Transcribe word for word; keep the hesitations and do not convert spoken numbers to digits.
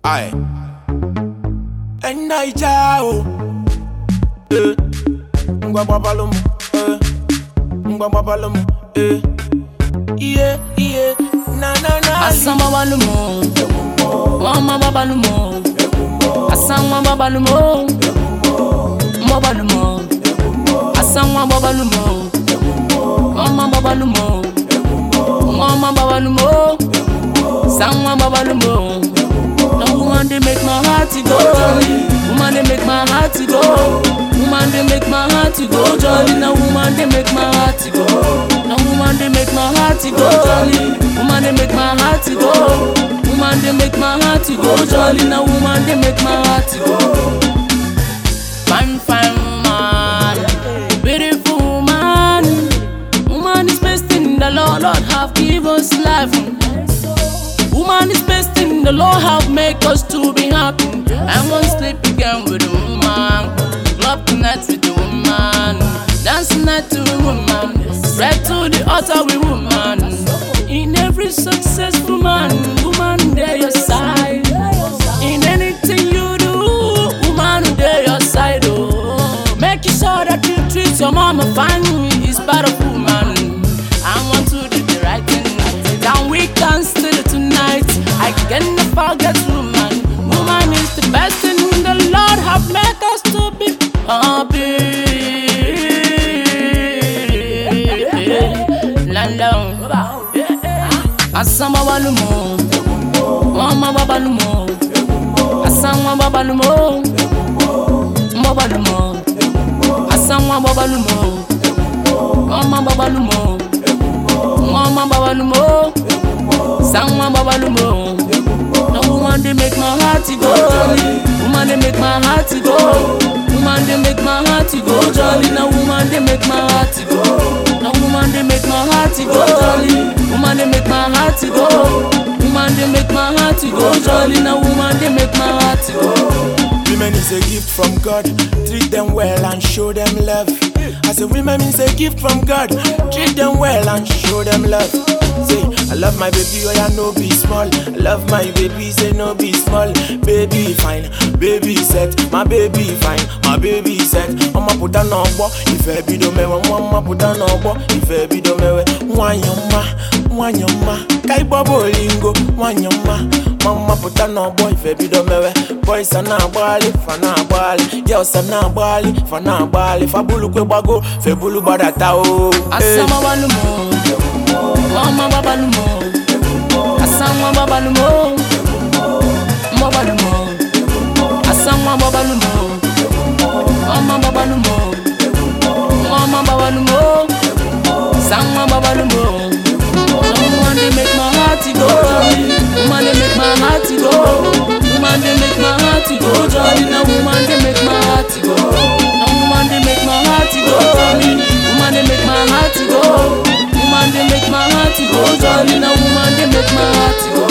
Aye. And I ciao. Eh. Ngwa babalum. Eh. Ngwa babalum. Eh. Yeah, yeah. Na na na. Asamba balumo. Mama babalumo. Asamba babalumo. Babalumo. Asamba babalumo. Mama babalumo. Mama babalumo. Sangwa babalumo. No woman they make my heart to go. Woman they make my heart to go. Woman they make my heart to go. Jolly. No woman they make my heart to go. No woman they make my heart to go. Jolly. Woman they make my heart to go. Woman they make my heart to go. Jolly. No woman they make my heart to go. Fine, fine woman, beautiful woman. Woman is best in the Lord. Lord have give us life. Woman is best in the Lord have make us to be happy. I won't sleep again with a woman. Love tonight with a woman. Dance night to a woman. Right to the altar with woman. In every successful man, woman there your side. In anything you do, woman there your side. Oh, make sure that you treat your mama fine. Is part of woman. I want to do the right thing. Then we can still tonight. I can never forget woman. Woman is the best thing the Lord have made us to be happy. London. Asamba balumo. Mama babalumo. Asamba babalumo. Babalumo. Asamba babalumo. Mama babalumo. Mama babalumo. Sangwa babalumo. No woman they make my heart to go. Woman they make my heart to go. Woman they make my heart to go. Jolly. No woman they make my heart to go. No woman they make my heart to go. Jolly. Woman they make my heart to go. Woman they make my heart to go. Jolly. No woman they make my heart to go. Women is a gift from God. Treat them well and show them love. I say women is a gift from God. Treat them well and show them love. Say, I love my baby, oh yeah, no be small. I love my baby, say no be small. Baby fine, baby set, my baby fine, my baby set. I'ma put on a bo, if I be do me, I'ma put on a bo, if I be do me, wanyama, wanyama, kai bolingo, wanyama. Mama put on a boy, if I be do me, boys are not bali, fana bali, girls are not bali, fana bali, fabulu kwe bago, febulu badata o. Asama balumo. Mama babalumo. Asangwa babalumo. Babalumo. Asangwa babalumo. Mama babalumo. Mama babalumo. Sangwa babalumo. No woman they make my heart to go. Woman they make my heart to go. Woman they make my heart to go. Jolly. No woman they make my heart to go. No woman they make my heart to go. Woman they make my heart to go. Woman they make my heart to go. Jolly. No woman they make my heart to go.